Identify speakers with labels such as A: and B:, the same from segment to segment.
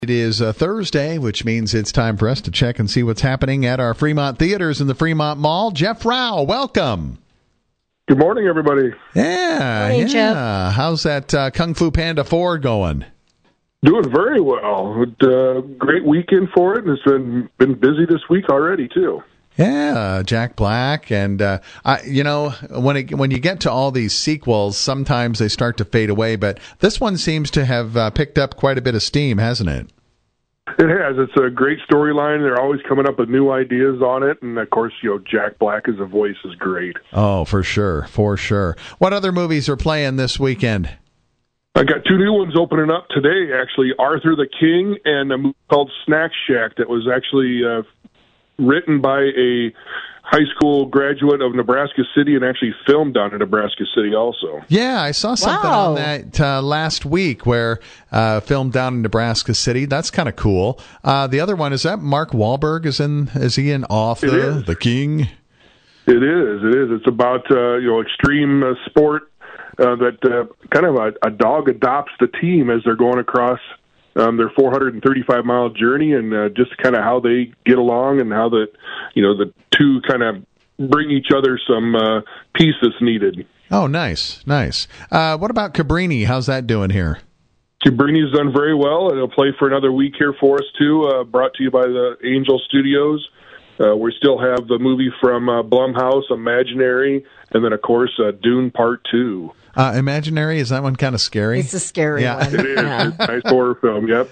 A: It is Thursday, which means it's time for us to check and see what's happening at our Fremont theaters in the Fremont Mall. Jeff Rao, welcome.
B: Good morning, everybody.
A: Yeah.
C: Jeff.
A: How's that Kung Fu Panda 4 going?
B: Doing very well. Great weekend for it, and it's been busy this week already, too.
A: Yeah, Jack Black, and when you get to all these sequels, sometimes they start to fade away, but this one seems to have picked up quite a bit of steam, hasn't it?
B: It has. It's a great storyline. They're always coming up with new ideas on it, and of course, Jack Black as a voice is great.
A: Oh, for sure. What other movies are playing this weekend?
B: I got two new ones opening up today, actually. Arthur the King and a movie called Snack Shack that was actually written by a high school graduate of Nebraska City and actually filmed down in Nebraska City also.
A: Yeah, I saw something on that last week where filmed down in Nebraska City. That's kind of cool. The other one, is that Mark Wahlberg? Is he in Arthur the King?
B: It is. It's about extreme sport that kind of a dog adopts the team as they're going across their 435-mile journey, and just kind of how they get along and how the two kind of bring each other some peace that's needed.
A: Oh, nice. What about Cabrini? How's that doing here?
B: Cabrini's done very well, and it'll play for another week here for us, too, brought to you by the Angel Studios. We still have the movie from Blumhouse, Imaginary, and then, of course, Dune Part 2.
A: Imaginary, is that one kind of scary?
C: It's a scary one.
B: It is. Yeah. It's a nice horror film, yep.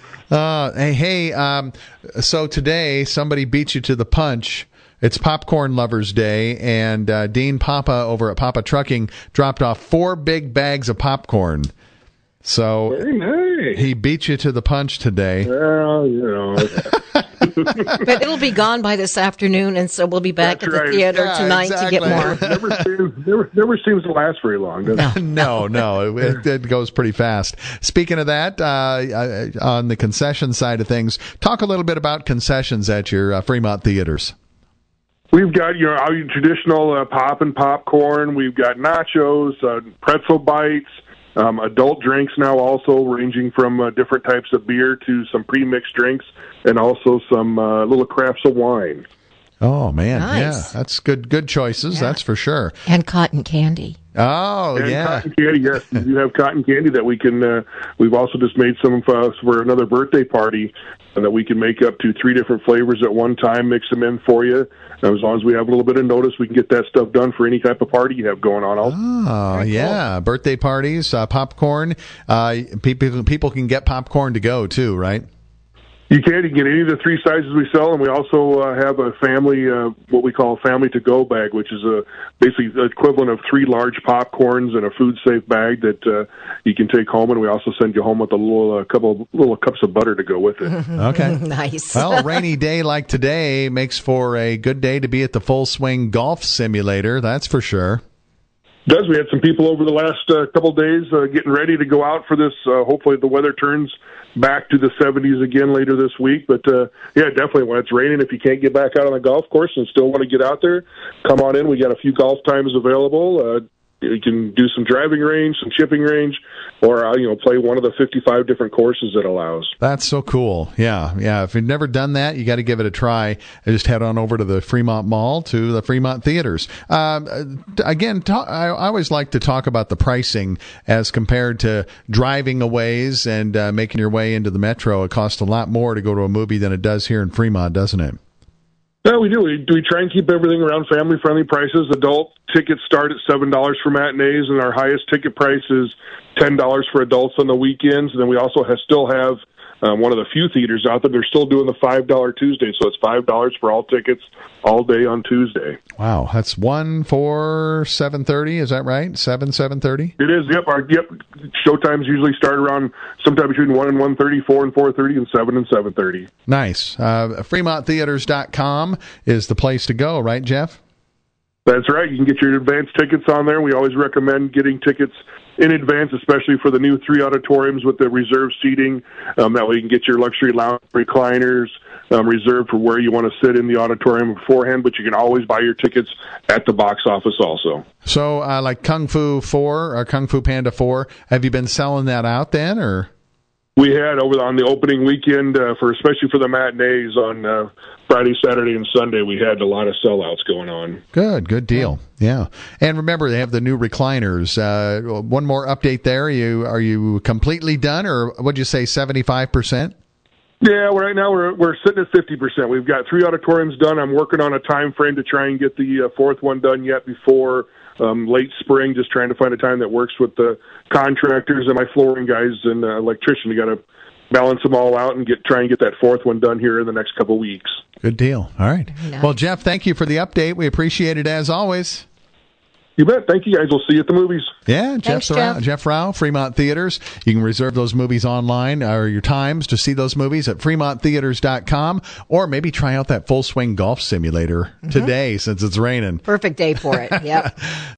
A: So today somebody beat you to the punch. It's Popcorn Lovers Day, and Dean Papa over at Papa Trucking dropped off 4 big bags of popcorn. So
B: very nice.
A: He beat you to the punch today.
B: Well,
C: But it'll be gone by this afternoon, and so we'll be back at the theater tonight to get more.
B: Never seems to last very long, does it?
A: No, it goes pretty fast. Speaking of that, on the concession side of things, talk a little bit about concessions at your Fremont theaters.
B: We've got our traditional pop and popcorn. We've got nachos, pretzel bites. Adult drinks now also, ranging from different types of beer to some pre-mixed drinks, and also some little crafts of wine.
A: Oh, man.
C: Nice.
A: Yeah, that's good choices, that's for sure.
C: And cotton candy.
A: Oh,
B: and
A: yeah.
B: Cotton candy, yes. We do have cotton candy that we can, we've also just made some for another birthday party, and that we can make up to 3 different flavors at one time, mix them in for you. And as long as we have a little bit of notice, we can get that stuff done for any type of party you have going on.
A: Oh, yeah. Cool. Birthday parties, popcorn. People can get popcorn to go, too, right?
B: You can get any of the 3 sizes we sell, and we also have a family, what we call a family to-go bag, which is basically the equivalent of 3 large popcorns and a food-safe bag that you can take home, and we also send you home with a couple little cups of butter to go with it.
A: Okay.
C: Nice.
A: Well, a rainy day like today makes for a good day to be at the Full Swing Golf Simulator, that's for sure.
B: Does. We had some people over the last couple of days getting ready to go out for this. Hopefully the weather turns back to the 70s again later this week. But, definitely when it's raining, if you can't get back out on the golf course and still want to get out there, come on in. We got a few golf times available. You can do some driving range, some chipping range, or play one of the 55 different courses it allows.
A: That's so cool. Yeah. If you've never done that, you got to give it a try. Just head on over to the Fremont Mall, to the Fremont theaters. Again, I always like to talk about the pricing as compared to driving a ways and making your way into the metro. It costs a lot more to go to a movie than it does here in Fremont, doesn't it?
B: Yeah, we do. We try and keep everything around family-friendly prices. Adult tickets start at $7 for matinees, and our highest ticket price is $10 for adults on the weekends. And then we also still have one of the few theaters out there. They're still doing the $5 Tuesday, so it's $5 for all tickets all day on Tuesday.
A: Wow, that's 1 for 7:30. Is that right? 7:30.
B: It is. Yep. Showtimes usually start around sometime between 1 and 1:30, 4 and 4:30, and 7 and 7:30.
A: Nice. FremontTheaters.com is the place to go, right, Jeff?
B: That's right. You can get your advance tickets on there. We always recommend getting tickets in advance, especially for the new 3 auditoriums with the reserved seating. That way you can get your luxury lounge recliners reserved for where you want to sit in the auditorium beforehand, but you can always buy your tickets at the box office also.
A: So like Kung Fu 4 or Kung Fu Panda 4, have you been selling that out then, or?
B: we had over on the opening weekend, especially for the matinees on Friday, Saturday, and Sunday, we had a lot of sellouts going on.
A: Good deal. Yeah. And remember, they have the new recliners. One more update there. Are you completely done, or what'd you say, 75%?
B: Yeah, right now we're sitting at 50%. We've got 3 auditoriums done. I'm working on a time frame to try and get the 4th one done yet before late spring, just trying to find a time that works with the contractors and my flooring guys and electrician. We got to balance them all out and try and get that 4th one done here in the next couple of weeks.
A: Good deal. All right.
C: Nice.
A: Well, Jeff, thank you for the update. We appreciate it as always.
B: You bet. Thank you, guys. We'll see you at the movies.
A: Yeah,
C: Thanks,
A: Jeff Rao, Fremont Theaters. You can reserve those movies online or your times to see those movies at fremonttheaters.com, or maybe try out that Full Swing Golf Simulator today since it's raining.
C: Perfect day for it. Yep.